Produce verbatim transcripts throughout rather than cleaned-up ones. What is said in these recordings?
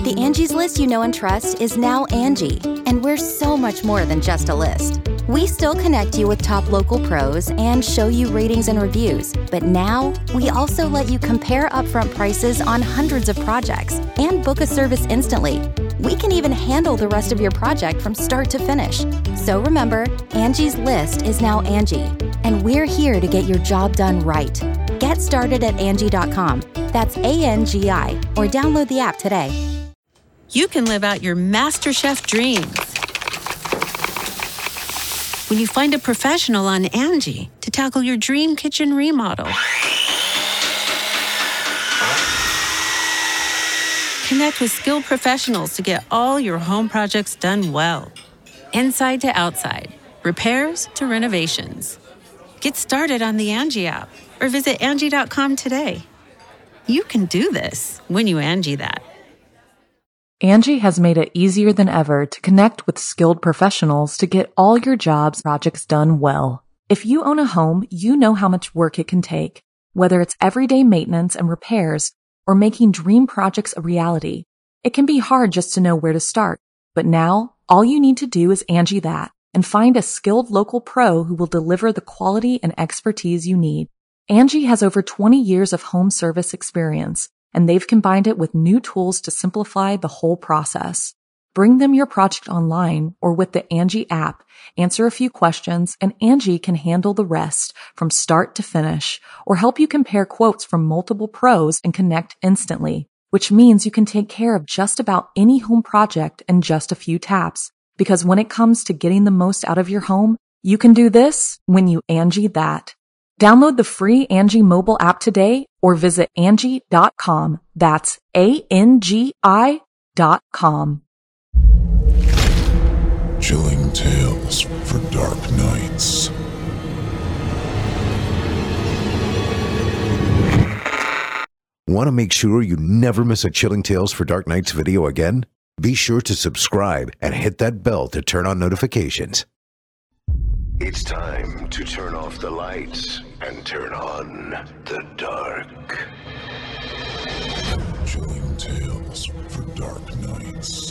The Angie's List you know and trust is now Angie, and we're so much more than just a list. We still connect you with top local pros and show you ratings and reviews, but now we also let you compare upfront prices on hundreds of projects and book a service instantly. We can even handle the rest of your project from start to finish. So remember, Angie's List is now Angie, and we're here to get your job done right. Get started at Angie dot com. That's A N G I, or download the app today. You can live out your MasterChef dreams when you find a professional on Angie to tackle your dream kitchen remodel. Connect with skilled professionals to get all your home projects done well. Inside to outside, repairs to renovations. Get started on the Angie app or visit Angie dot com today. You can do this when you Angie that. Angie has made it easier than ever to connect with skilled professionals to get all your jobs projects done well. If you own a home, you know how much work it can take, whether it's everyday maintenance and repairs or making dream projects a reality. It can be hard just to know where to start, but now all you need to do is Angie that and find a skilled local pro who will deliver the quality and expertise you need. Angie has over twenty years of home service experience, and they've combined it with new tools to simplify the whole process. Bring them your project online or with the Angie app, answer a few questions, and Angie can handle the rest from start to finish, or help you compare quotes from multiple pros and connect instantly, which means you can take care of just about any home project in just a few taps. Because when it comes to getting the most out of your home, you can do this when you Angie that. Download the free Angie mobile app today or visit Angie dot com. That's A N G I dot com. Chilling tales for dark nights. Want to make sure you never miss a Chilling Tales for Dark Nights video again? Be sure to subscribe and hit that bell to turn on notifications. It's time to turn off the lights and turn on the dark. Chilling tales for dark nights.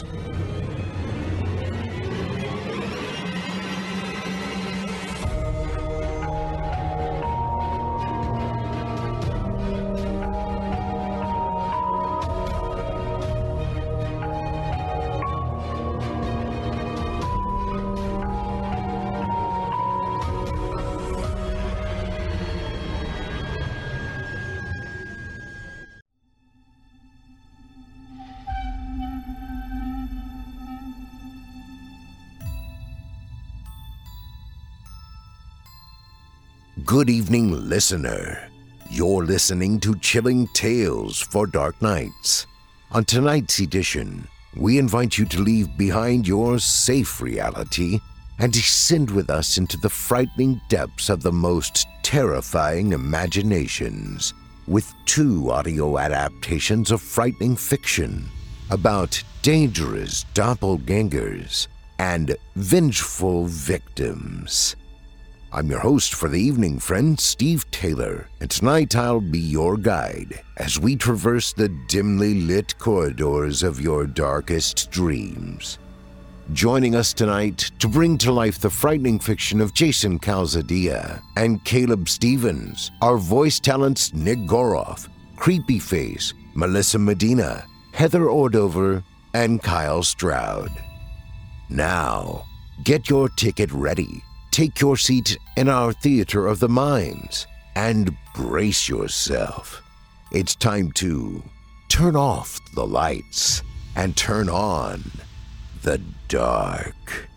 Good evening, listener. You're listening to Chilling Tales for Dark Nights. On tonight's edition, we invite you to leave behind your safe reality and descend with us into the frightening depths of the most terrifying imaginations with two audio adaptations of frightening fiction about dangerous doppelgangers and vengeful victims. I'm your host for the evening, friend, Steve Taylor, and tonight I'll be your guide as we traverse the dimly lit corridors of your darkest dreams. Joining us tonight to bring to life the frightening fiction of Jason Calzadilla and Caleb Stevens are voice talents Nick Goroff, Creepyface, Melissa Medina, Heather Ordover, and Kyle Stroud. Now, get your ticket ready. Take your seat in our theater of the minds and brace yourself. It's time to turn off the lights and turn on the dark.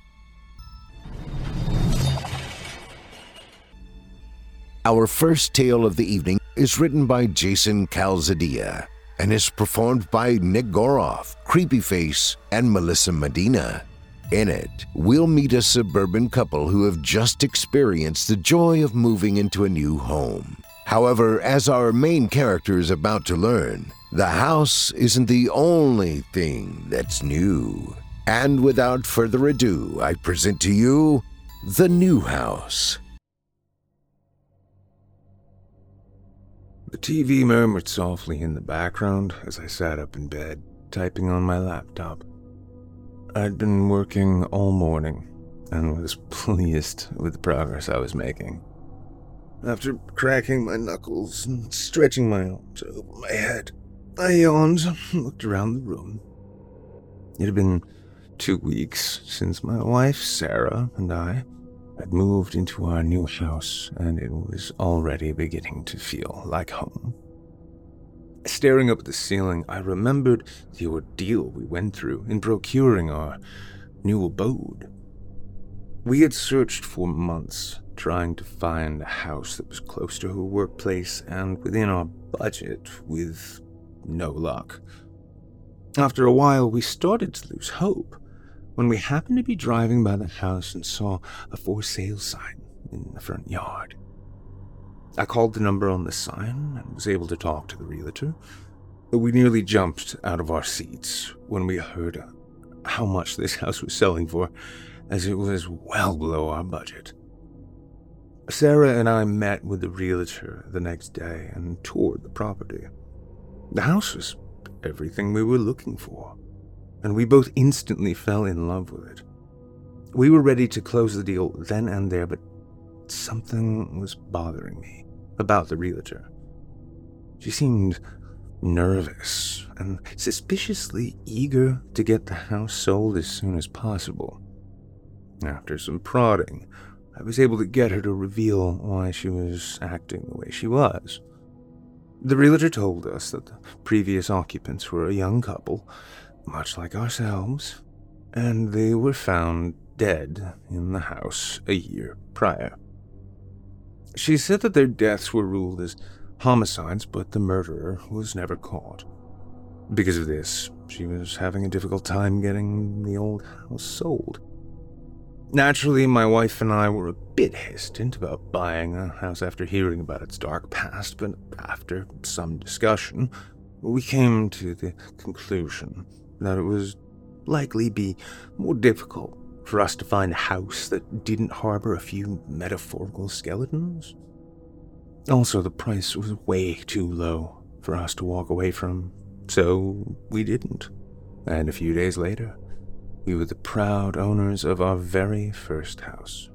Our first tale of the evening is written by Jason Calzadilla and is performed by Nick Goroff, Creepyface, and Melissa Medina. In it, we'll meet a suburban couple who have just experienced the joy of moving into a new home. However, as our main character is about to learn, the house isn't the only thing that's new. And without further ado, I present to you The New House. The T V murmured softly in the background as I sat up in bed, typing on my laptop. I'd been working all morning and was pleased with the progress I was making. After cracking my knuckles and stretching my arms over my head, I yawned and looked around the room. It had been two weeks since my wife, Sarah, and I had moved into our new house, and it was already beginning to feel like home. Staring up at the ceiling, I remembered the ordeal we went through in procuring our new abode. We had searched for months, trying to find a house that was close to her workplace and within our budget, with no luck. After a while, we started to lose hope when we happened to be driving by the house and saw a for sale sign in the front yard. I called the number on the sign and was able to talk to the realtor. We nearly jumped out of our seats when we heard how much this house was selling for, as it was well below our budget. Sarah and I met with the realtor the next day and toured the property. The house was everything we were looking for, and we both instantly fell in love with it. We were ready to close the deal then and there, but something was bothering me about the realtor. She seemed nervous and suspiciously eager to get the house sold as soon as possible. After some prodding, I was able to get her to reveal why she was acting the way she was. The realtor told us that the previous occupants were a young couple, much like ourselves, and they were found dead in the house a year prior. She said that their deaths were ruled as homicides, but the murderer was never caught. Because of this, she was having a difficult time getting the old house sold. Naturally, my wife and I were a bit hesitant about buying a house after hearing about its dark past, but after some discussion, we came to the conclusion that it was likely be more difficult for us to find a house that didn't harbor a few metaphorical skeletons. Also, the price was way too low for us to walk away from, so we didn't. And a few days later, we were the proud owners of our very first house.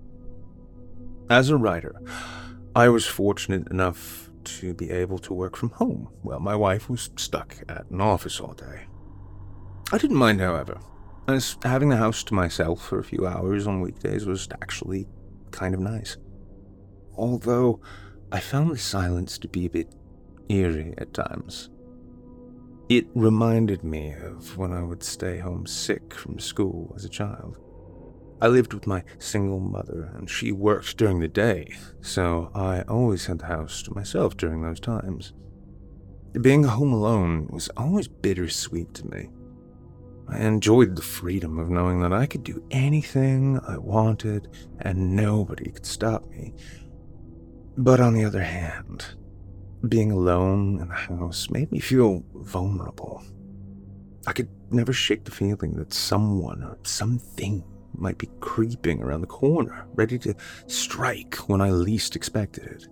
As a writer, I was fortunate enough to be able to work from home while my wife was stuck at an office all day. I didn't mind, however, as having the house to myself for a few hours on weekdays was actually kind of nice. Although I found the silence to be a bit eerie at times. It reminded me of when I would stay home sick from school as a child. I lived with my single mother, and she worked during the day, so I always had the house to myself during those times. Being home alone was always bittersweet to me. I enjoyed the freedom of knowing that I could do anything I wanted and nobody could stop me. But on the other hand, being alone in the house made me feel vulnerable. I could never shake the feeling that someone or something might be creeping around the corner, ready to strike when I least expected it.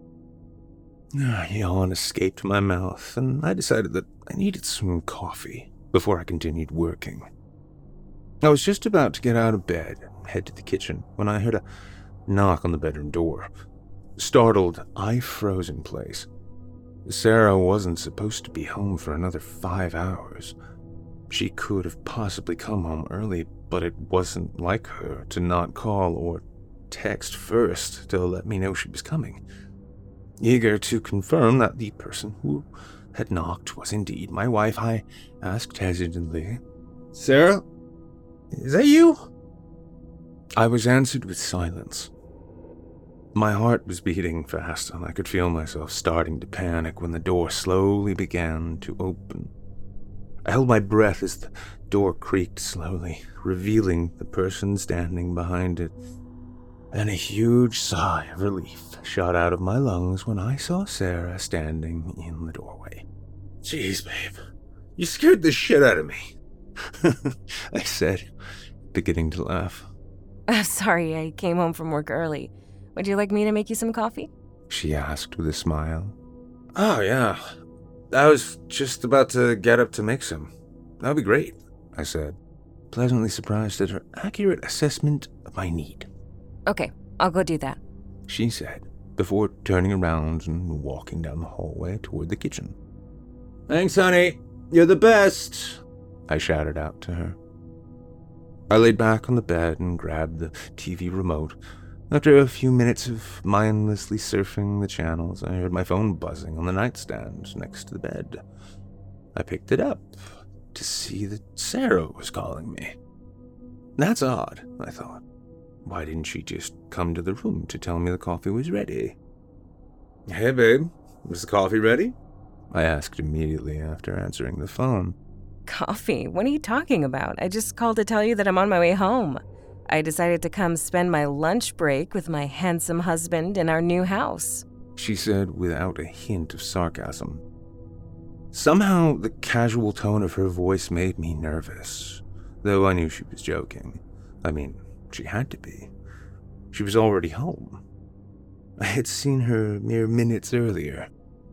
A yawn escaped my mouth, and I decided that I needed some coffee before I continued working. I was just about to get out of bed and head to the kitchen when I heard a knock on the bedroom door. Startled, I froze in place. Sarah wasn't supposed to be home for another five hours. She could have possibly come home early, but it wasn't like her to not call or text first to let me know she was coming. Eager to confirm that the person who had knocked was indeed my wife, I asked hesitantly, "Sarah, is that you?" I was answered with silence. My heart was beating fast, and I could feel myself starting to panic when the door slowly began to open. I held my breath as the door creaked slowly, revealing the person standing behind it. Then a huge sigh of relief shot out of my lungs when I saw Sarah standing in the doorway. "Jeez, babe, you scared the shit out of me," I said, beginning to laugh. Uh, sorry, I came home from work early. Would you like me to make you some coffee? She asked with a smile. "Oh, yeah. I was just about to get up to make some." that'd be great, I said, pleasantly surprised at her accurate assessment of my need. Okay, I'll go do that, she said, before turning around and walking down the hallway toward the kitchen. Thanks, honey. You're the best, I shouted out to her. I laid back on the bed and grabbed the T V remote. After a few minutes of mindlessly surfing the channels, I heard my phone buzzing on the nightstand next to the bed. I picked it up to see that Sarah was calling me. That's odd, I thought. Why didn't she just come to the room to tell me the coffee was ready? Hey, babe, is the coffee ready? I asked immediately after answering the phone. Coffee? What are you talking about? I just called to tell you that I'm on my way home. I decided to come spend my lunch break with my handsome husband in our new house, she said without a hint of sarcasm. Somehow, the casual tone of her voice made me nervous, though I knew she was joking. I mean, she had to be. She was already home. I had seen her mere minutes earlier.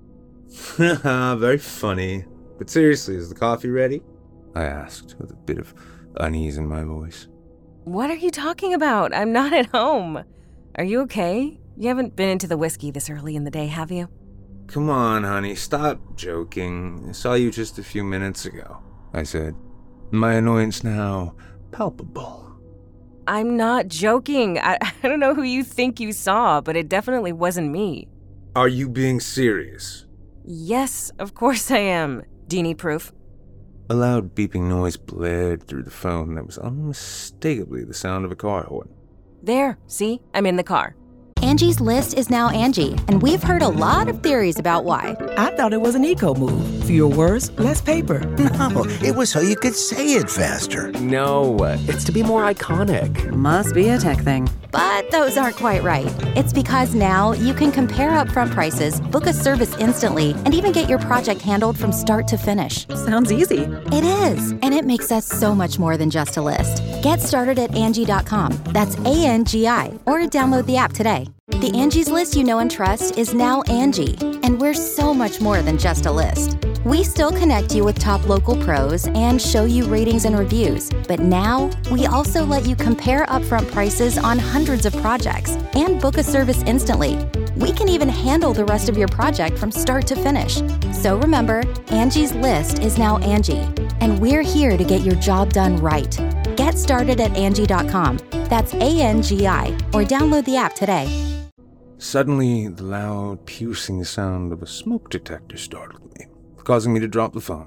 Haha, very funny. But seriously, is the coffee ready? I asked with a bit of unease in my voice. What are you talking about? I'm not at home. Are you okay? You haven't been into the whiskey this early in the day, have you? Come on, honey, stop joking. I saw you just a few minutes ago, I said, my annoyance now palpable. I'm not joking. I, I don't know who you think you saw, but it definitely wasn't me. Are you being serious? Yes, of course I am. Do you need proof? A loud beeping noise blared through the phone that was unmistakably the sound of a car horn. There, see? I'm in the car. Angie's List is now Angie, and we've heard a lot of theories about why. I thought it was an eco move. Fewer words, less paper. No, it was so you could say it faster. No, it's to be more iconic. Must be a tech thing. But those aren't quite right. It's because now you can compare upfront prices, book a service instantly, and even get your project handled from start to finish. Sounds easy. It is, and it makes us so much more than just a list. Get started at Angie dot com. That's A N G I, or download the app today. The Angie's List you know and trust is now Angie, and we're so much more than just a list. We still connect you with top local pros and show you ratings and reviews, but now we also let you compare upfront prices on hundreds of projects and book a service instantly. We can even handle the rest of your project from start to finish. So remember, Angie's List is now Angie, and we're here to get your job done right. Get started at Angie dot com. That's A N G I, or download the app today. Suddenly, the loud, piercing sound of a smoke detector startled me, causing me to drop the phone.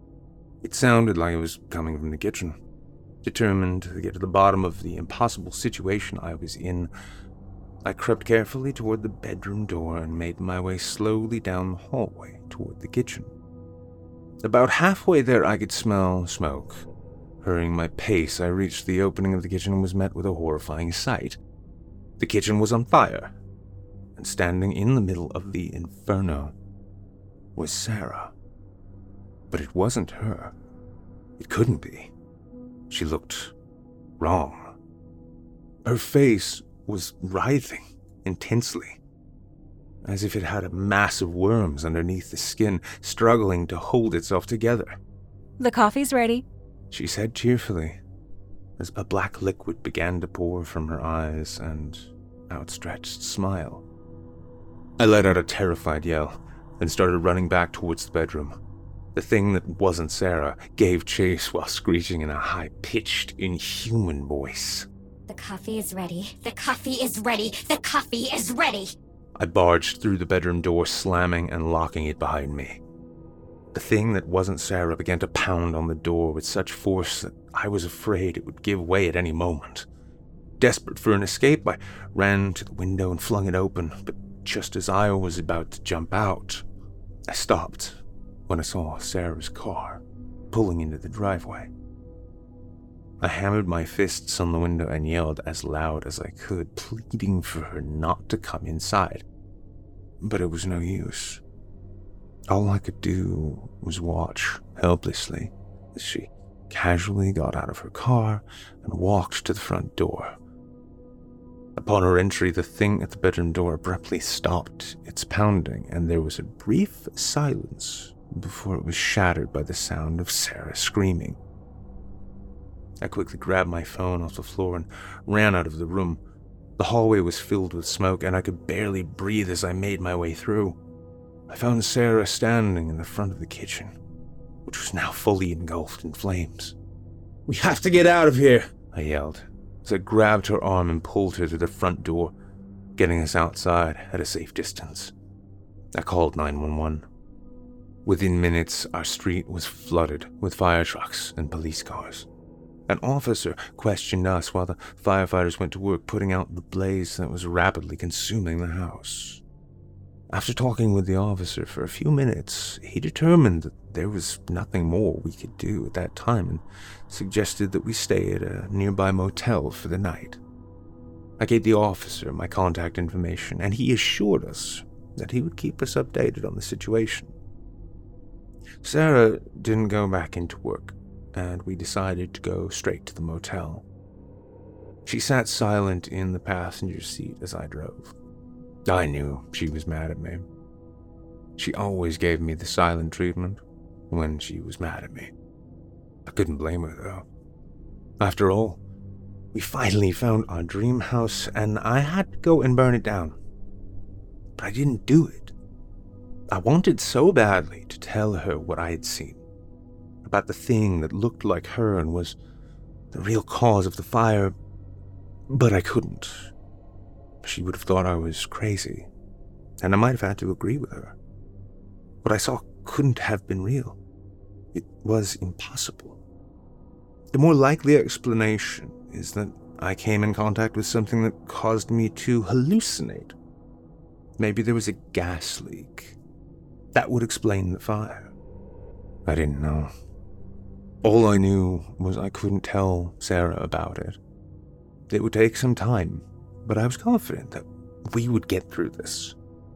It sounded like it was coming from the kitchen. Determined to get to the bottom of the impossible situation I was in, I crept carefully toward the bedroom door and made my way slowly down the hallway toward the kitchen. About halfway there, I could smell smoke. Hurrying my pace, I reached the opening of the kitchen and was met with a horrifying sight. The kitchen was on fire, and standing in the middle of the inferno was Sarah. But it wasn't her. It couldn't be. She looked wrong. Her face was writhing intensely, as if it had a mass of worms underneath the skin, struggling to hold itself together. The coffee's ready, she said cheerfully, as a black liquid began to pour from her eyes and outstretched smile. I let out a terrified yell and started running back towards the bedroom. The thing that wasn't Sarah gave chase while screeching in a high-pitched, inhuman voice. The coffee is ready. The coffee is ready. The coffee is ready. I barged through the bedroom door, slamming and locking it behind me. The thing that wasn't Sarah began to pound on the door with such force that I was afraid it would give way at any moment. Desperate for an escape, I ran to the window and flung it open, but just as I was about to jump out, I stopped when I saw Sarah's car pulling into the driveway. I hammered my fists on the window and yelled as loud as I could, pleading for her not to come inside. But it was no use. All I could do was watch helplessly as she casually got out of her car and walked to the front door. Upon her entry, the thing at the bedroom door abruptly stopped its pounding, and there was a brief silence before it was shattered by the sound of Sarah screaming. I quickly grabbed my phone off the floor and ran out of the room. The hallway was filled with smoke, and I could barely breathe as I made my way through. I found Sarah standing in the front of the kitchen, which was now fully engulfed in flames. "We have to get out of here," I yelled, as I grabbed her arm and pulled her to the front door, getting us outside at a safe distance. I called nine one one. Within minutes, our street was flooded with fire trucks and police cars. An officer questioned us while the firefighters went to work putting out the blaze that was rapidly consuming the house. After talking with the officer for a few minutes, he determined that there was nothing more we could do at that time and suggested that we stay at a nearby motel for the night. I gave the officer my contact information, and he assured us that he would keep us updated on the situation. Sarah didn't go back into work, and we decided to go straight to the motel. She sat silent in the passenger seat as I drove. I knew she was mad at me. She always gave me the silent treatment when she was mad at me. I couldn't blame her, though. After all, we finally found our dream house, and I had to go and burn it down. But I didn't do it. I wanted so badly to tell her what I had seen, about the thing that looked like her and was the real cause of the fire, but I couldn't. She would have thought I was crazy, and I might have had to agree with her. What I saw couldn't have been real. It was impossible. The more likely explanation is that I came in contact with something that caused me to hallucinate. Maybe there was a gas leak. That would explain the fire. I didn't know. All I knew was I couldn't tell Sarah about it. It would take some time, but I was confident that we would get through this.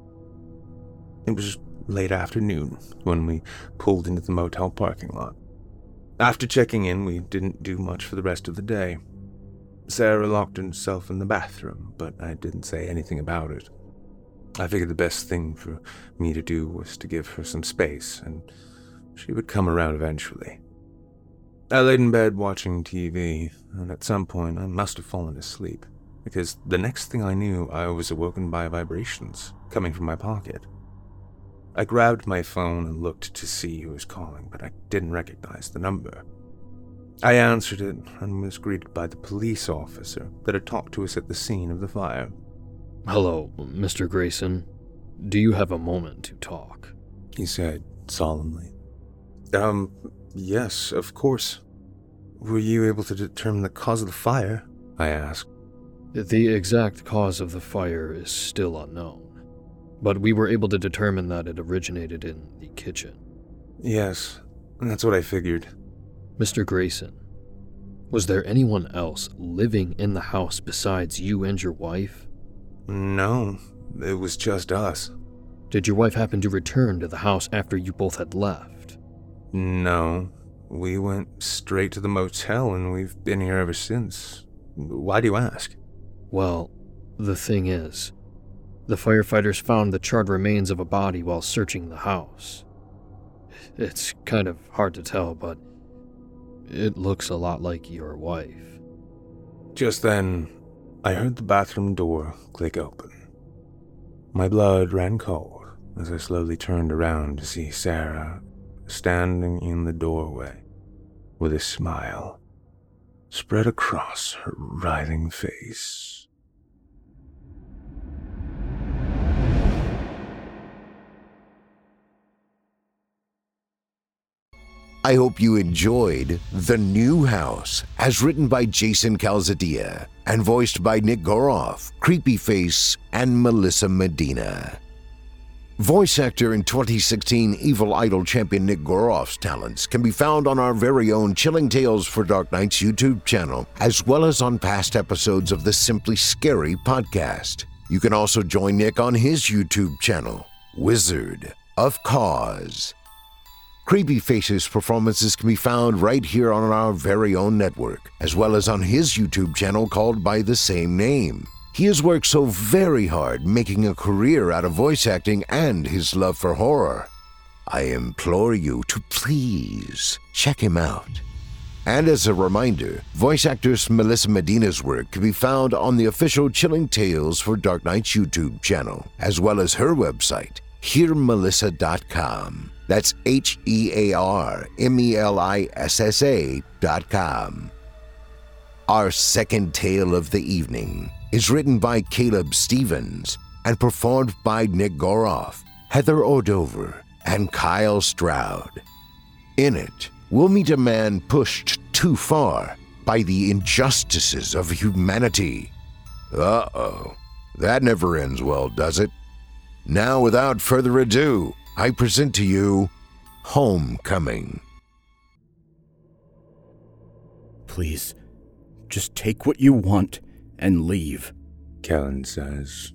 It was late afternoon when we pulled into the motel parking lot. After checking in, we didn't do much for the rest of the day. Sarah locked herself in the bathroom, but I didn't say anything about it. I figured the best thing for me to do was to give her some space, and she would come around eventually. I laid in bed watching T V, and at some point I must have fallen asleep, because the next thing I knew, I was awoken by vibrations coming from my pocket. I grabbed my phone and looked to see who was calling, but I didn't recognize the number. I answered it and was greeted by the police officer that had talked to us at the scene of the fire. "Hello, Mister Grayson. Do you have a moment to talk?" he said solemnly. Um, yes, of course. Were you able to determine the cause of the fire? I asked. The exact cause of the fire is still unknown, but we were able to determine that it originated in the kitchen. Yes, that's what I figured. Mister Grayson, was there anyone else living in the house besides you and your wife? No, it was just us. Did your wife happen to return to the house after you both had left? No, we went straight to the motel and we've been here ever since. Why do you ask? Well, the thing is, the firefighters found the charred remains of a body while searching the house. It's kind of hard to tell, but it looks a lot like your wife. Just then, I heard the bathroom door click open. My blood ran cold as I slowly turned around to see Sarah standing in the doorway with a smile spread across her writhing face. I hope you enjoyed The New House, as written by Jason Calzadilla and voiced by Nick Goroff, Creepyface, and Melissa Medina. Voice actor in twenty sixteen Evil Idol champion Nick Goroff's talents can be found on our very own Chilling Tales for Dark Nights YouTube channel, as well as on past episodes of the Simply Scary podcast. You can also join Nick on his YouTube channel, Wizard of Cause. Creepyface's performances can be found right here on our very own network, as well as on his YouTube channel called by the same name. He has worked so very hard making a career out of voice acting and his love for horror. I implore you to please check him out. And as a reminder, voice actress Melissa Medina's work can be found on the official Chilling Tales for Dark Nights YouTube channel, as well as her website, hear melissa dot com. That's H E A R M E L I S S A dot com. Our second tale of the evening is written by Caleb Stevens and performed by Nick Goroff, Heather Ordover, and Kyle Stroud. In it, we'll meet a man pushed too far by the injustices of humanity. Uh-oh, that never ends well, does it? Now, without further ado, I present to you Homecoming. Please, just take what you want and leave, Kellen says.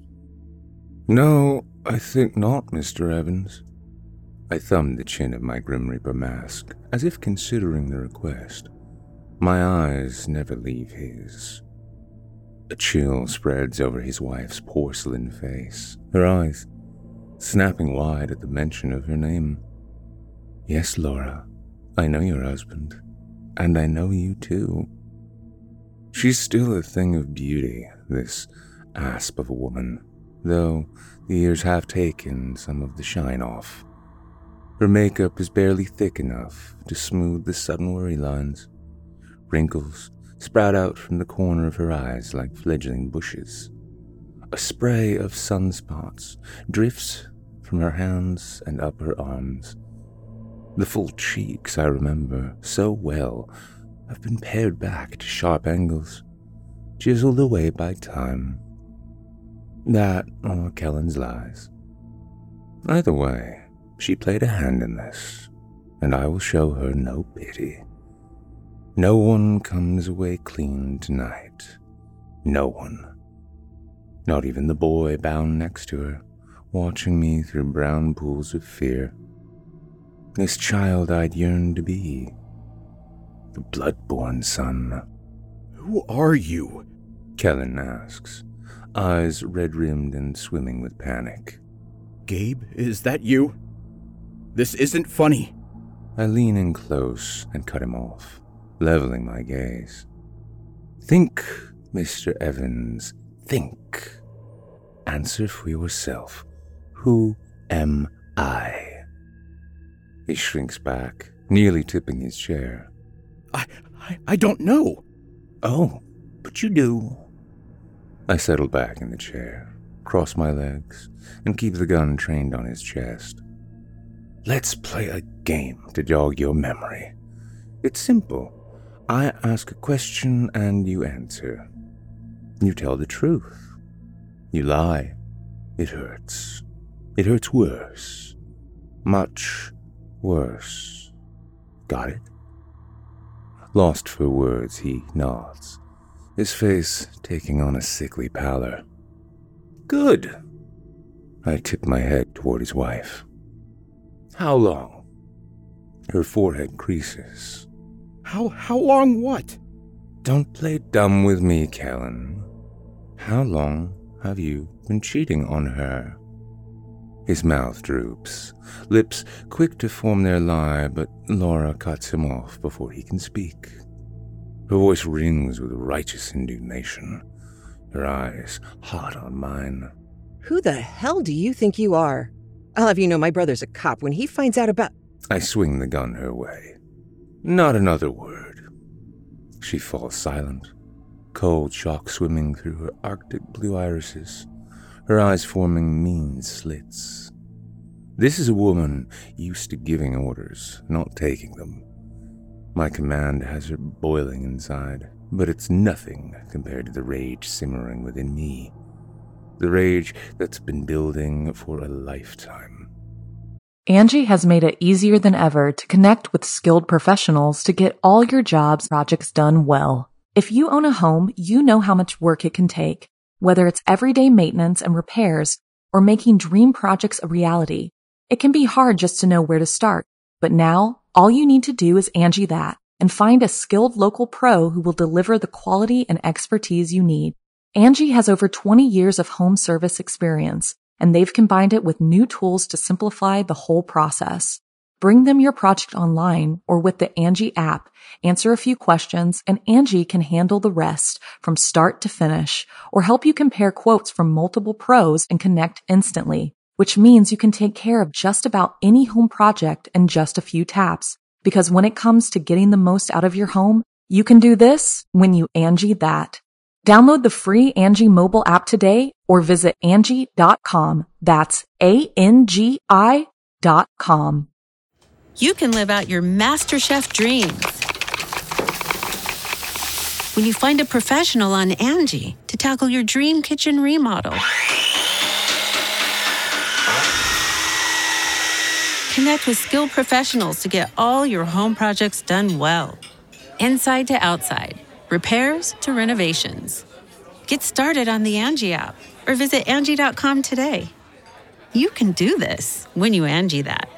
No, I think not, Mister Evans. I thumbed the chin of my Grim Reaper mask, as if considering the request. My eyes never leave his. A chill spreads over his wife's porcelain face, her eyes snapping wide at the mention of her name. Yes, Laura, I know your husband, and I know you too. She's still a thing of beauty, this asp of a woman, though the years have taken some of the shine off. Her makeup is barely thick enough to smooth the sudden worry lines. Wrinkles sprout out from the corner of her eyes like fledgling bushes. A spray of sunspots drifts from her hands and up her arms. The full cheeks I remember so well have been pared back to sharp angles, chiseled away by time. That or Kellen's lies. Either way, she played a hand in this, and I will show her no pity. No one comes away clean tonight. No one. Not even the boy bound next to her, watching me through brown pools of fear. This child I'd yearned to be. The blood-born son. Who are you? Kellen asks, eyes red-rimmed and swimming with panic. Gabe, is that you? This isn't funny. I lean in close and cut him off, leveling my gaze. Think, Mister Evans, think. Answer for yourself. Who am I? He shrinks back, nearly tipping his chair. I, I, I don't know. Oh, but you do. I settle back in the chair, cross my legs, and keep the gun trained on his chest. Let's play a game to jog your memory. It's simple. I ask a question and you answer. You tell the truth. You lie. It hurts. It hurts worse. Much worse. Got it? Lost for words, he nods, his face taking on a sickly pallor. Good. I tip my head toward his wife. How long? Her forehead creases. How, how long what? Don't play dumb with me, Kellen. How long have you been cheating on her? His mouth droops, lips quick to form their lie, but Laura cuts him off before he can speak. Her voice rings with righteous indignation, her eyes hot on mine. Who the hell do you think you are? I'll have you know my brother's a cop. When he finds out about... I swing the gun her way. Not another word. She falls silent, cold shock swimming through her arctic blue irises, her eyes forming mean slits. This is a woman used to giving orders, not taking them. My command has her boiling inside, but it's nothing compared to the rage simmering within me. The rage that's been building for a lifetime. Angie has made it easier than ever to connect with skilled professionals to get all your jobs projects done well. If you own a home, you know how much work it can take, whether it's everyday maintenance and repairs or making dream projects a reality. It can be hard just to know where to start, but now all you need to do is Angie that and find a skilled local pro who will deliver the quality and expertise you need. Angie has over twenty years of home service experience, and they've combined it with new tools to simplify the whole process. Bring them your project online or with the Angie app, answer a few questions, and Angie can handle the rest from start to finish or help you compare quotes from multiple pros and connect instantly, which means you can take care of just about any home project in just a few taps. Because when it comes to getting the most out of your home, you can do this when you Angie that. Download the free Angie mobile app today or visit Angie dot com. That's A N G I dot com. You can live out your MasterChef dreams when you find a professional on Angie to tackle your dream kitchen remodel. Connect with skilled professionals to get all your home projects done well. Inside to outside, repairs to renovations. Get started on the Angie app or visit Angie dot com today. You can do this when you Angie that.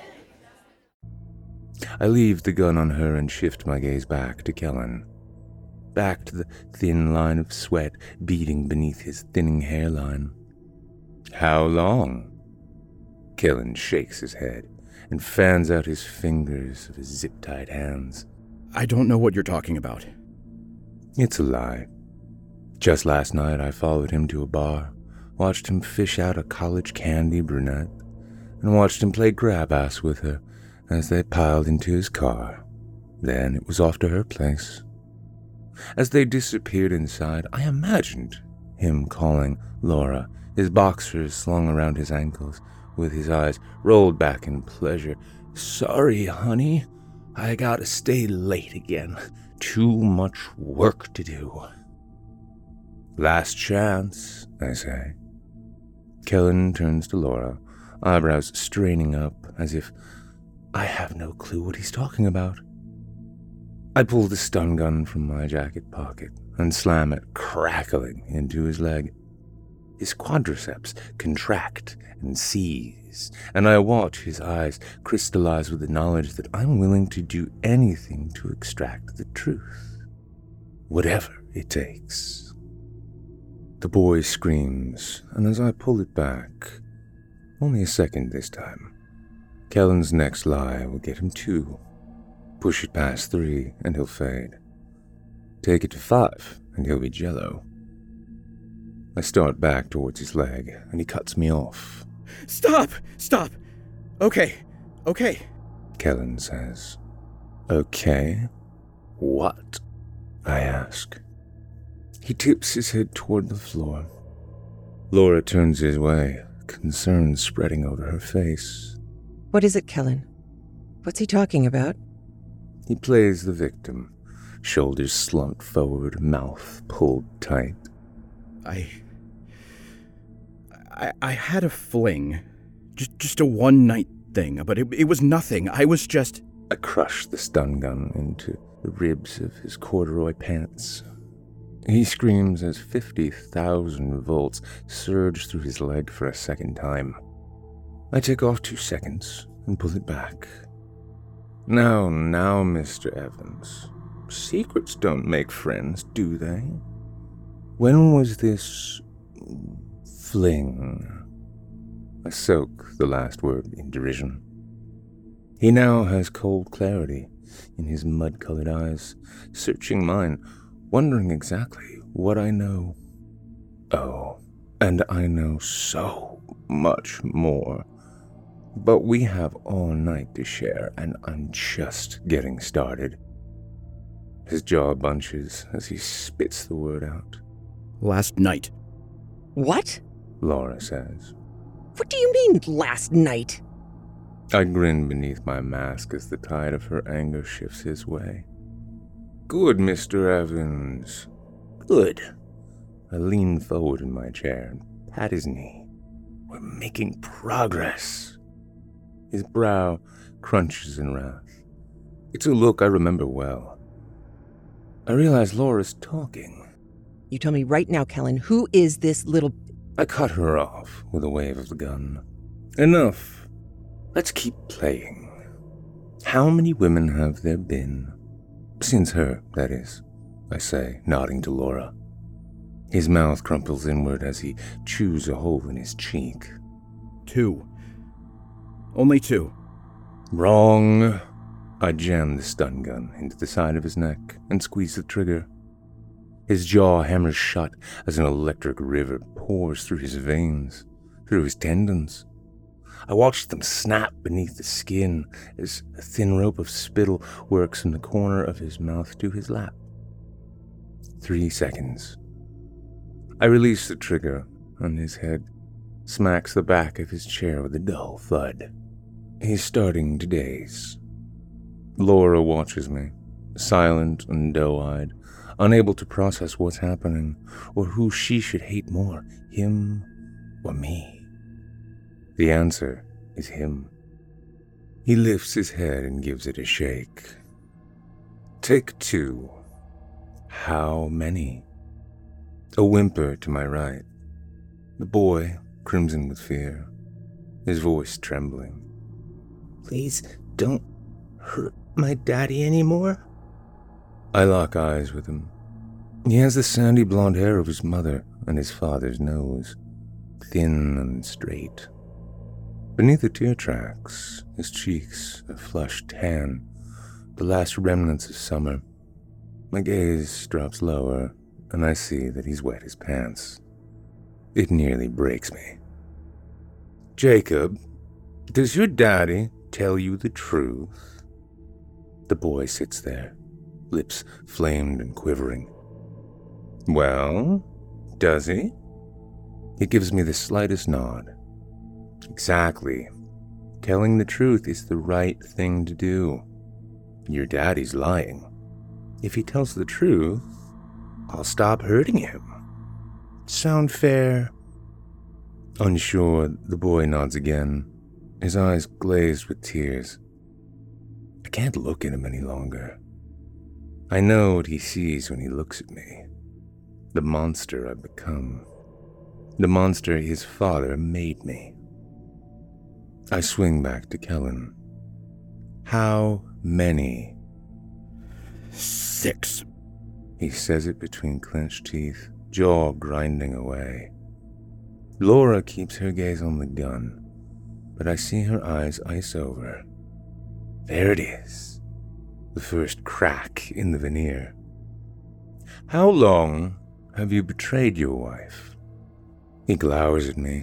I leave the gun on her and shift my gaze back to Kellen. Back to the thin line of sweat beading beneath his thinning hairline. How long? Kellen shakes his head and fans out his fingers of his zip-tied hands. I don't know what you're talking about. It's a lie. Just last night I followed him to a bar, watched him fish out a college candy brunette, and watched him play grab-ass with her as they piled into his car. Then it was off to her place. As they disappeared inside, I imagined him calling Laura, his boxers slung around his ankles, with his eyes rolled back in pleasure. "Sorry, honey. I gotta stay late again. Too much work to do." "Last chance," I say. Kellen turns to Laura, eyebrows straining up as if I have no clue what he's talking about. I pull the stun gun from my jacket pocket and slam it crackling into his leg. His quadriceps contract and seize, and I watch his eyes crystallize with the knowledge that I'm willing to do anything to extract the truth. Whatever it takes. The boy screams, and as I pull it back, only a second this time, Kellen's next lie will get him two. Push it past three, and he'll fade. Take it to five, and he'll be jello. I start back towards his leg, and he cuts me off. "Stop! Stop! Okay, okay," Kellen says. "Okay? What?" I ask. He tips his head toward the floor. Laura turns his way, concern spreading over her face. What is it, Kellen? What's he talking about? He plays the victim, shoulders slumped forward, mouth pulled tight. I... I, I had a fling. Just, just a one-night thing, but it, it was nothing. I was just... I crushed the stun gun into the ribs of his corduroy pants. He screams as fifty thousand volts surge through his leg for a second time. I take off two seconds and pull it back. Now, now, Mister Evans. Secrets don't make friends, do they? When was this... fling? I soak the last word in derision. He now has cold clarity in his mud-colored eyes, searching mine, wondering exactly what I know. Oh, and I know so much more. But we have all night to share, and I'm just getting started. His jaw bunches as he spits the word out. Last night. What? Laura says. What do you mean, last night? I grin beneath my mask as the tide of her anger shifts his way. Good, Mister Evans. Good. I lean forward in my chair and pat his knee. We're making progress. His brow crunches in wrath. It's a look I remember well. I realize Laura's talking. You tell me right now, Kellen, who is this little... I cut her off with a wave of the gun. Enough. Let's keep playing. How many women have there been? Since her, that is, I say, nodding to Laura. His mouth crumples inward as he chews a hole in his cheek. Two. Only two. Wrong. I jammed the stun gun into the side of his neck and squeezed the trigger. His jaw hammers shut as an electric river pours through his veins, through his tendons. I watched them snap beneath the skin as a thin rope of spittle works from the corner of his mouth to his lap. Three seconds. I release the trigger, and his head smacks the back of his chair with a dull thud. He's starting to daze. Laura watches me, silent and doe-eyed, unable to process what's happening or who she should hate more, him or me. The answer is him. He lifts his head and gives it a shake. Take two. How many? A whimper to my right. The boy, crimson with fear, his voice trembling. Please don't hurt my daddy anymore? I lock eyes with him. He has the sandy blonde hair of his mother and his father's nose, thin and straight. Beneath the tear tracks, his cheeks a flushed tan, the last remnants of summer. My gaze drops lower, and I see that he's wet his pants. It nearly breaks me. Jacob, does your daddy tell you the truth? The boy sits there, lips flamed and quivering. Well, does he? He gives me the slightest nod. Exactly. Telling the truth is the right thing to do. Your daddy's lying. If he tells the truth, I'll stop hurting him. Sound fair? Unsure, the boy nods again, his eyes glazed with tears. I can't look at him any longer. I know what he sees when he looks at me. The monster I've become. The monster his father made me. I swing back to Kellen. How many? Six. He says it between clenched teeth, jaw grinding away. Laura keeps her gaze on the gun, but I see her eyes ice over. There it is. The first crack in the veneer. How long have you betrayed your wife? He glowers at me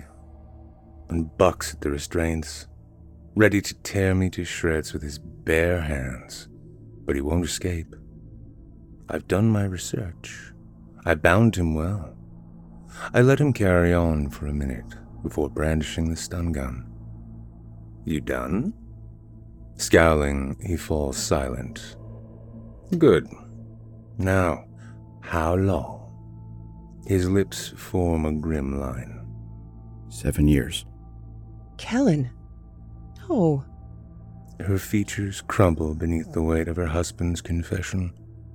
and bucks at the restraints, ready to tear me to shreds with his bare hands, but he won't escape. I've done my research. I bound him well. I let him carry on for a minute before brandishing the stun gun. You done? Scowling, he falls silent. Good. Now, how long? His lips form a grim line. Seven years. Kellen. No. Her features crumble beneath the weight of her husband's confession.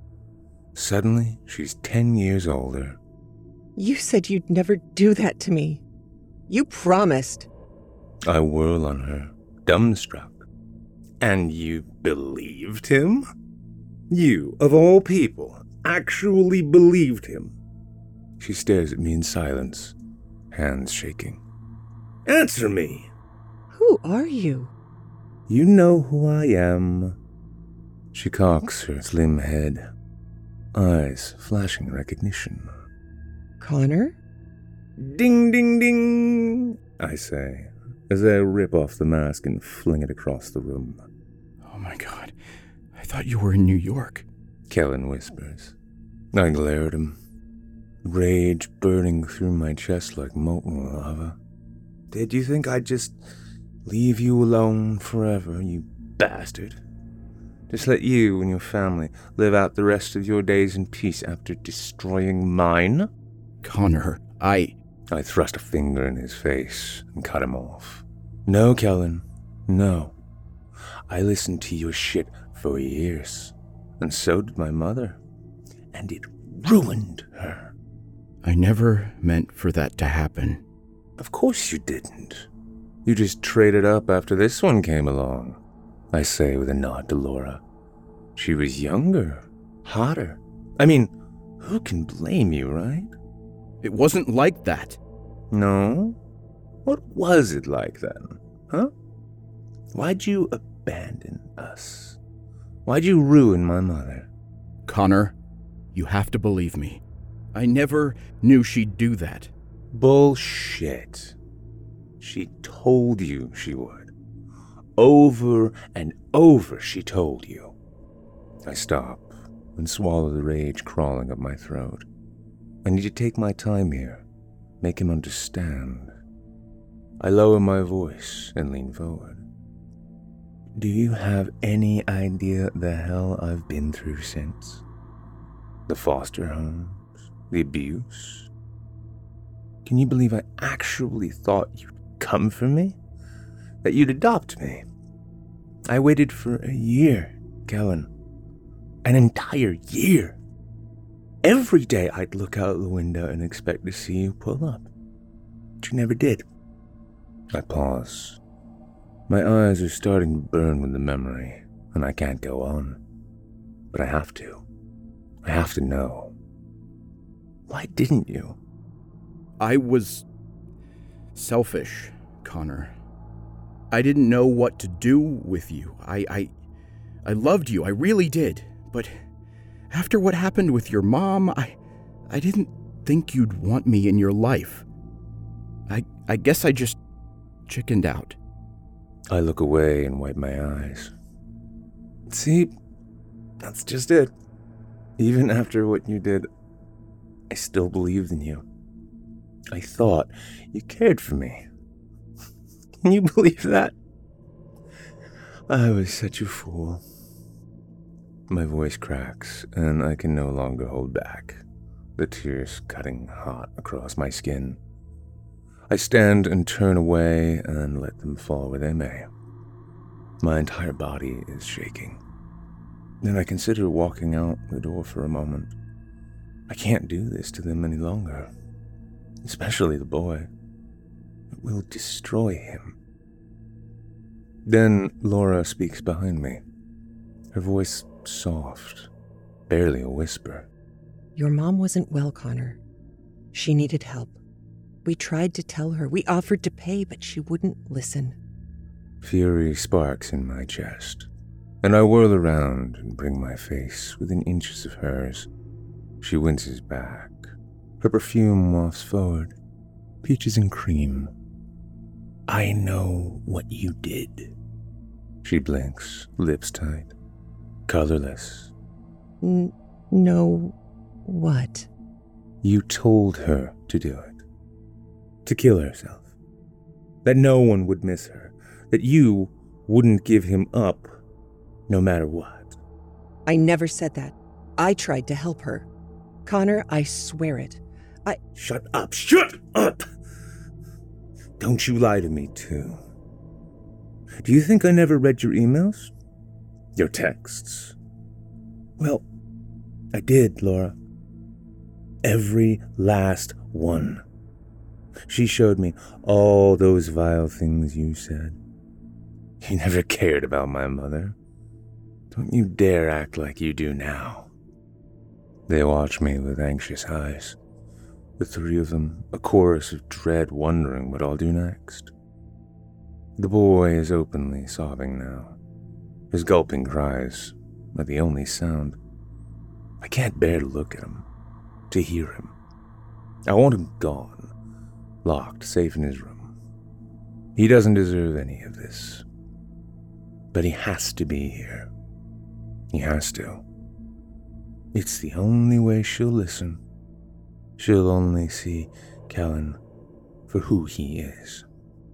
Suddenly, she's ten years older. You said you'd never do that to me. You promised. I whirl on her, dumbstruck. And you believed him? You, of all people, actually believed him? She stares at me in silence, hands shaking. Answer me! Who are you? You know who I am. She cocks her slim head, eyes flashing recognition. Connor? Ding, ding, ding, I say, as I rip off the mask and fling it across the room. Oh my god, I thought you were in New York. Kellen whispers. I glare at him, rage burning through my chest like molten lava. Did you think I'd just leave you alone forever, you bastard? Just let you and your family live out the rest of your days in peace after destroying mine? Connor, I... I thrust a finger in his face and cut him off. No, Kellen, no. I listened to your shit for years, and so did my mother, and it ruined her. I never meant for that to happen. Of course you didn't. You just traded up after this one came along, I say with a nod to Laura. She was younger, hotter. I mean, who can blame you, right? It wasn't like that. No? What was it like then, huh? Why'd you abandon us? Why'd you ruin my mother? Connor, you have to believe me. I never knew she'd do that. Bullshit. She told you she would. Over and over she told you. I stop and swallow the rage crawling up my throat. I need to take my time here, make him understand. I lower my voice and lean forward. Do you have any idea the hell I've been through since? The foster homes, the abuse. Can you believe I actually thought you'd come for me? That you'd adopt me? I waited for a year, Kellen. An entire year. Every day I'd look out the window and expect to see you pull up. But you never did. I pause. My eyes are starting to burn with the memory, and I can't go on. But I have to. I have to know. Why didn't you? I was selfish, Connor. I didn't know what to do with you. I, I, I loved you, I really did. But after what happened with your mom, I, I didn't think you'd want me in your life. I, I guess I just chickened out. I look away and wipe my eyes. See, that's just it. Even after what you did, I still believed in you. I thought you cared for me. Can you believe that? I was such a fool. My voice cracks, and I can no longer hold back, the tears cutting hot across my skin. I stand and turn away and let them fall where they may. My entire body is shaking. Then I consider walking out the door for a moment. I can't do this to them any longer, especially the boy. It will destroy him. Then Laura speaks behind me, her voice soft, barely a whisper. Your mom wasn't well, Connor. She needed help. We tried to tell her. We offered to pay, but she wouldn't listen. Fury sparks in my chest, and I whirl around and bring my face within inches of hers. She winces back. Her perfume wafts forward, peaches and cream. I know what you did. She blinks, lips tight, colorless. N- no, what? You told her to do it. To kill herself. That no one would miss her. That you wouldn't give him up, no matter what. I never said that. I tried to help her. Connor, I swear it. I... Shut up! Shut up! Don't you lie to me, too. Do you think I never read your emails? Your texts? Well, I did, Laura. Every last one. She showed me all those vile things you said. You never cared about my mother. Don't you dare act like you do now. They watch me with anxious eyes. The three of them, a chorus of dread, wondering what I'll do next. The boy is openly sobbing now. His gulping cries are the only sound. I can't bear to look at him, to hear him. I want him gone, locked, safe in his room. He doesn't deserve any of this. But he has to be here. He has to. It's the only way she'll listen. She'll only see Kellen for who he is.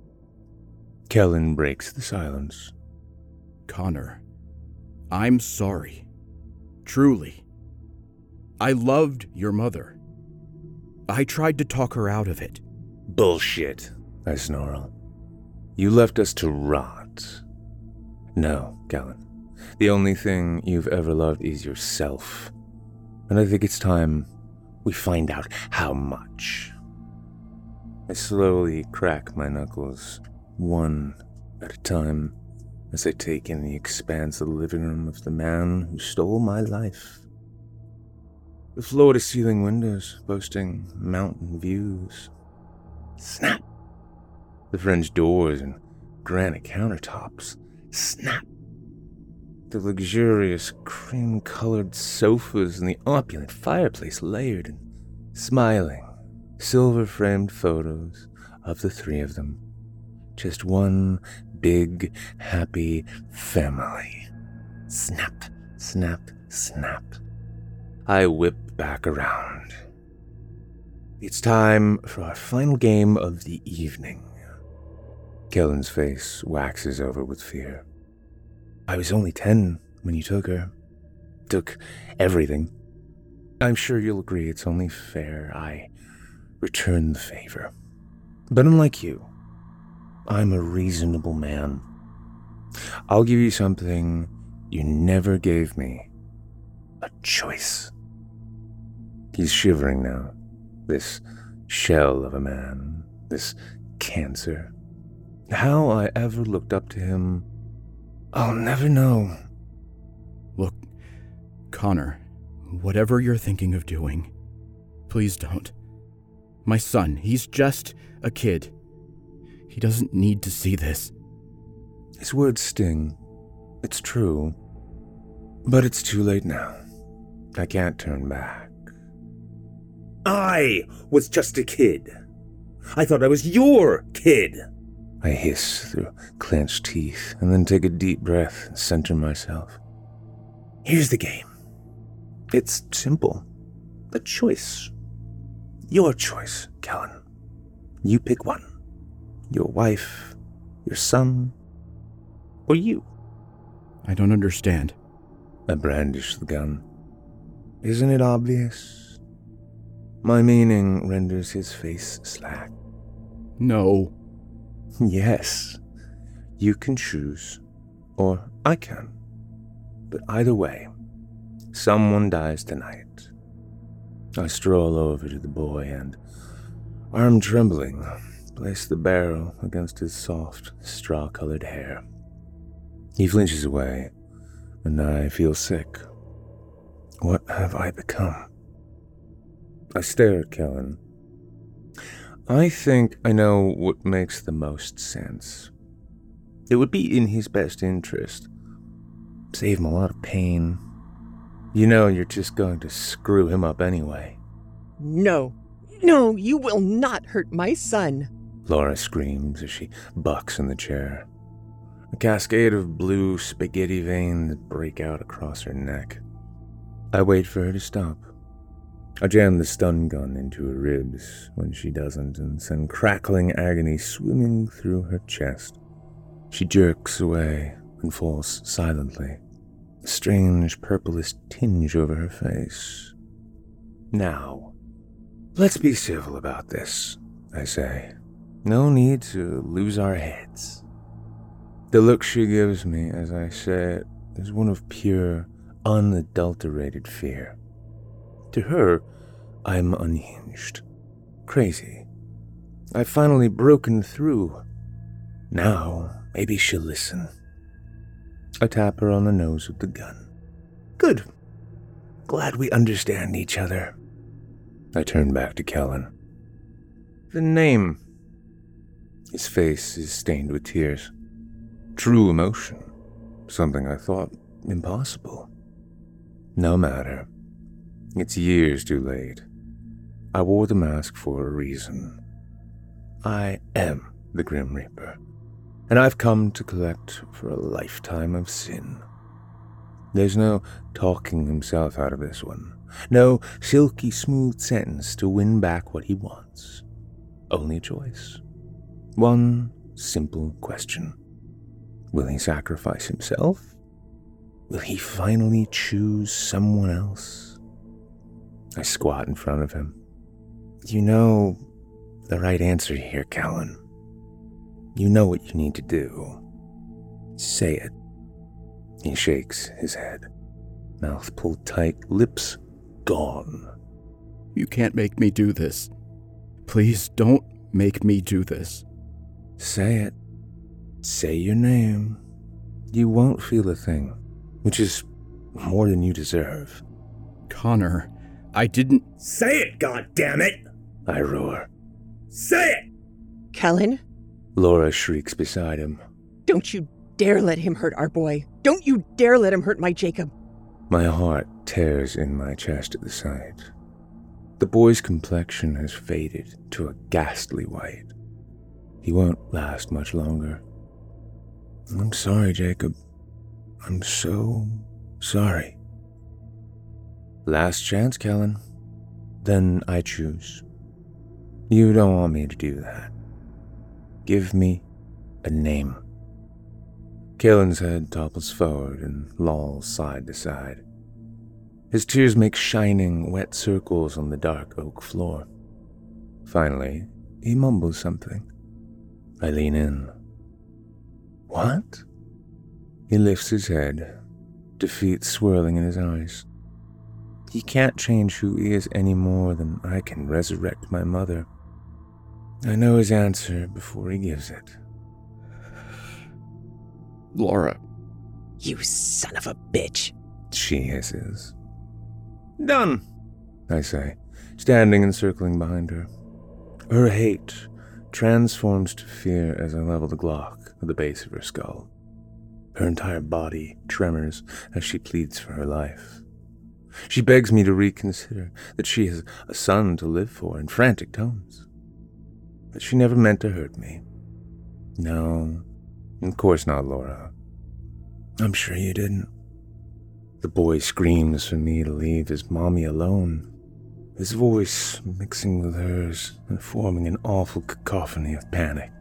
Kellen breaks the silence. Connor, I'm sorry. Truly. I loved your mother. I tried to talk her out of it. Bullshit, I snarl. You left us to rot. No, Kellen. The only thing you've ever loved is yourself. And I think it's time we find out how much. I slowly crack my knuckles, one at a time, as I take in the expanse of the living room of the man who stole my life. The floor-to-ceiling windows boasting mountain views. Snap! The French doors and granite countertops. Snap! The luxurious cream-colored sofas and the opulent fireplace layered and smiling, silver-framed photos of the three of them. Just one big, happy family. Snap, snap, snap. I whip back around. It's time for our final game of the evening. Kellen's face waxes over with fear. I was only ten when you took her. Took everything. I'm sure you'll agree it's only fair I return the favor. But unlike you, I'm a reasonable man. I'll give you something you never gave me. A choice. He's shivering now. This shell of a man. This cancer. How I ever looked up to him, I'll never know. Look, Connor, whatever you're thinking of doing, please don't. My son, he's just a kid. He doesn't need to see this. His words sting. It's true. But it's too late now. I can't turn back. I was just a kid. I thought I was your kid. I hiss through clenched teeth and then take a deep breath and center myself. Here's the game. It's simple. A choice. Your choice, Kellen. You pick one. Your wife, your son, or you. I don't understand. I brandish the gun. Isn't it obvious? My meaning renders his face slack. No. Yes, you can choose, or I can. But either way, someone dies tonight. I stroll over to the boy and, arm trembling, place the barrel against his soft, straw-colored hair. He flinches away, and I feel sick. What have I become? I stare at Kellen. I think I know what makes the most sense. It would be in his best interest. Save him a lot of pain. You know you're just going to screw him up anyway. No, no, you will not hurt my son. Laura screams as she bucks in the chair. A cascade of blue spaghetti veins break out across her neck. I wait for her to stop. I jam the stun gun into her ribs when she doesn't and send crackling agony swimming through her chest. She jerks away and falls silently, a strange purplish tinge over her face. Now, let's be civil about this, I say. No need to lose our heads. The look she gives me as I say it is one of pure, unadulterated fear. To her, I'm unhinged, crazy. I've finally broken through. Now, maybe she'll listen. I tap her on the nose with the gun. Good. Glad we understand each other. I turn back to Kellen. The name. His face is stained with tears. True emotion. Something I thought impossible. No matter. It's years too late. I wore the mask for a reason. I am the Grim Reaper, and I've come to collect for a lifetime of sin. There's no talking himself out of this one. No silky smooth sentence to win back what he wants. Only choice. One simple question. Will he sacrifice himself? Will he finally choose someone else? I squat in front of him. You know the right answer here, Kellen. You know what you need to do. Say it. He shakes his head. Mouth pulled tight, lips gone. You can't make me do this. Please don't make me do this. Say it. Say your name. You won't feel a thing, which is more than you deserve. Connor, I didn't... Say it, goddammit! I roar. Say it! Kellen? Laura shrieks beside him. Don't you dare let him hurt our boy. Don't you dare let him hurt my Jacob. My heart tears in my chest at the sight. The boy's complexion has faded to a ghastly white. He won't last much longer. I'm sorry, Jacob. I'm so sorry. Last chance, Kellen. Then I choose. You don't want me to do that. Give me a name. Kellen's head topples forward and lolls side to side. His tears make shining, wet circles on the dark oak floor. Finally, he mumbles something. I lean in. What? He lifts his head, defeat swirling in his eyes. He can't change who he is any more than I can resurrect my mother. I know his answer before he gives it. Laura. You son of a bitch. She hisses. Done, I say, standing and circling behind her. Her hate transforms to fear as I level the Glock at the base of her skull. Her entire body tremors as she pleads for her life. She begs me to reconsider that she has a son to live for in frantic tones. That she never meant to hurt me. No, of course not, Laura. I'm sure you didn't. The boy screams for me to leave his mommy alone, his voice mixing with hers and forming an awful cacophony of panic.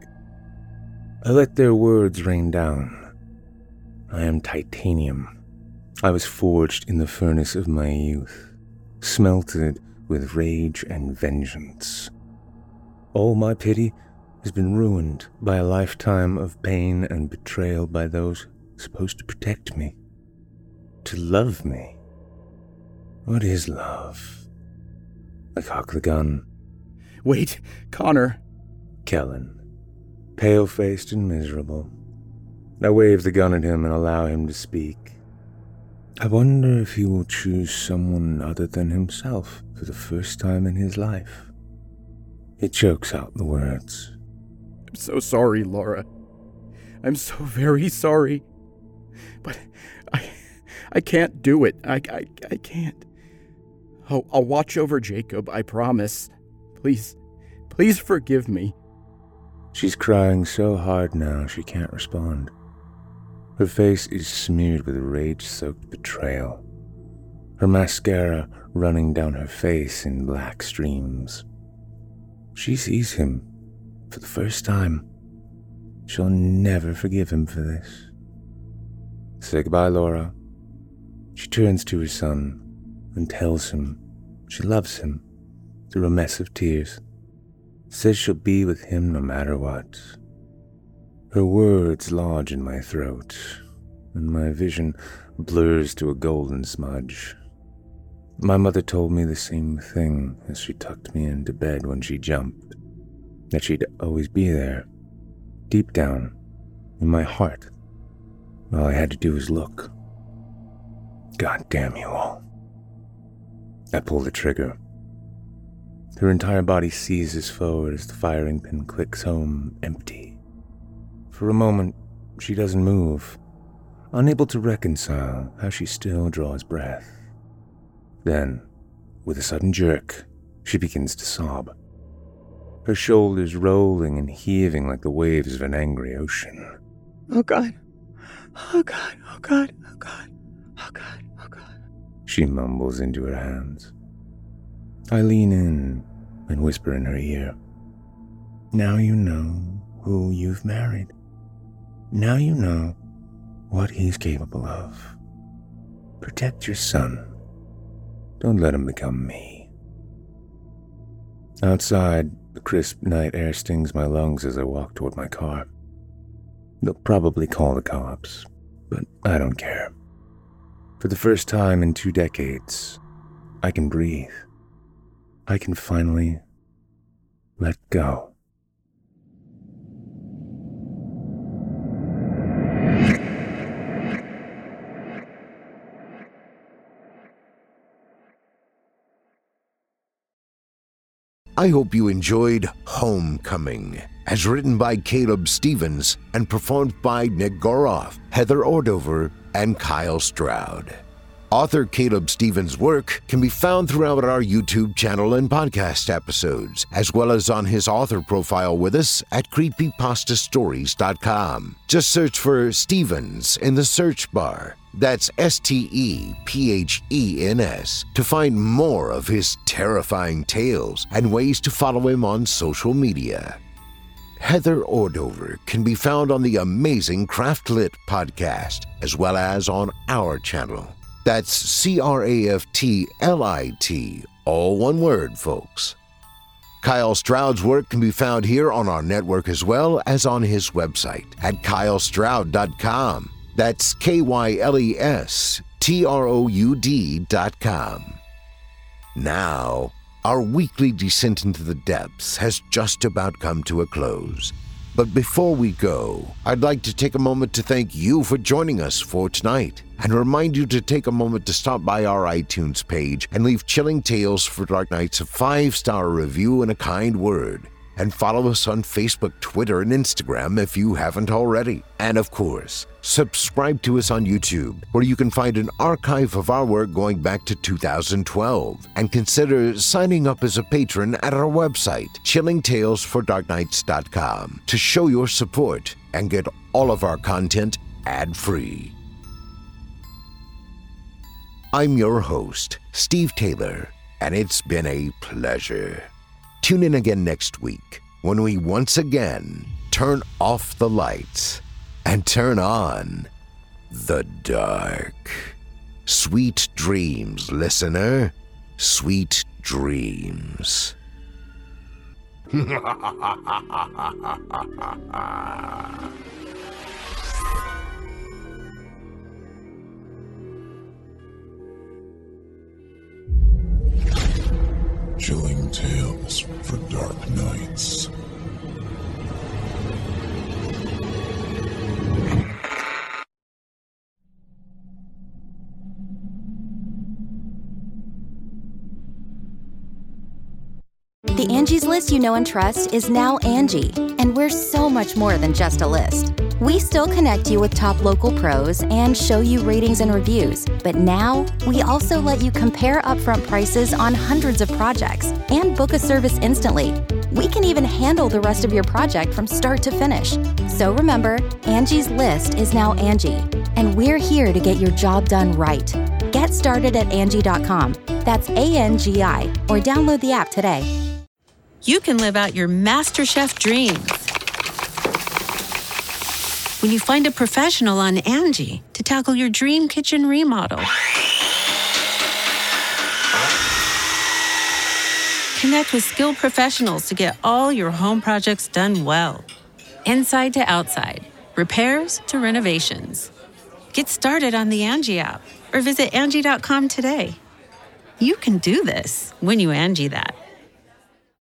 I let their words rain down. I am titanium. I was forged in the furnace of my youth, smelted with rage and vengeance. All my pity has been ruined by a lifetime of pain and betrayal by those supposed to protect me, to love me. What is love? I cock the gun. Wait, Connor. Kellen, pale-faced and miserable. I wave the gun at him and allow him to speak. I wonder if he will choose someone other than himself for the first time in his life. He chokes out the words. I'm so sorry, Laura. I'm so very sorry. But I I can't do it. I, I, I can't. I'll, I'll watch over Jacob, I promise. Please, please forgive me. She's crying so hard now she can't respond. Her face is smeared with rage-soaked betrayal. Her mascara running down her face in black streams. She sees him for the first time. She'll never forgive him for this. Say goodbye, Laura. She turns to her son and tells him she loves him through a mess of tears. Says she'll be with him no matter what. Her words lodge in my throat, and my vision blurs to a golden smudge. My mother told me the same thing as she tucked me into bed when she jumped, that she'd always be there, deep down, in my heart. All I had to do was look. God damn you all. I pull the trigger. Her entire body seizes forward as the firing pin clicks home empty. For a moment, she doesn't move, unable to reconcile how she still draws breath. Then, with a sudden jerk, she begins to sob, her shoulders rolling and heaving like the waves of an angry ocean. Oh God. Oh God. Oh God. Oh God. Oh God. Oh God. She mumbles into her hands. I lean in and whisper in her ear. Now you know who you've married. Now you know what he's capable of. Protect your son. Don't let him become me. Outside, the crisp night air stings my lungs as I walk toward my car. They'll probably call the cops, but I don't care. For the first time in two decades, I can breathe. I can finally let go. I hope you enjoyed Homecoming as written by Caleb Stevens and performed by Nick Goroff, Heather Ordover, and Kyle Stroud. Author Caleb Stevens' work can be found throughout our YouTube channel and podcast episodes, as well as on his author profile with us at creepypasta stories dot com. Just search for Stevens in the search bar. That's S T E P H E N S to find more of his terrifying tales and ways to follow him on social media. Heather Ordover can be found on the amazing Craft Lit podcast, as well as on our channel. That's C R A F T L I T, all one word, folks. Kyle Stroud's work can be found here on our network as well as on his website at kyle stroud dot com. That's K Y L E S T R O U D dot com. Now, our weekly descent into the depths has just about come to a close. But before we go, I'd like to take a moment to thank you for joining us for tonight and remind you to take a moment to stop by our iTunes page and leave Chilling Tales for Dark Nights a five-star review and a kind word. And follow us on Facebook, Twitter, and Instagram if you haven't already. And of course, subscribe to us on YouTube, where you can find an archive of our work going back to two thousand twelve. And consider signing up as a patron at our website, chilling tales for dark nights dot com, to show your support and get all of our content ad-free. I'm your host, Steve Taylor, and it's been a pleasure. Tune in again next week when we once again turn off the lights and turn on the dark. Sweet dreams, listener. Sweet dreams. Chilling Tales for Dark Nights. The Angie's List you know and trust is now Angie, and we're so much more than just a list. We still connect you with top local pros and show you ratings and reviews, but now we also let you compare upfront prices on hundreds of projects and book a service instantly. We can even handle the rest of your project from start to finish. So remember, Angie's List is now Angie, and we're here to get your job done right. Get started at Angie dot com. That's A N G I, or download the app today. You can live out your MasterChef dreams when you find a professional on Angie to tackle your dream kitchen remodel. Connect with skilled professionals to get all your home projects done well. Inside to outside, repairs to renovations. Get started on the Angie app or visit Angie dot com today. You can do this when you Angie that.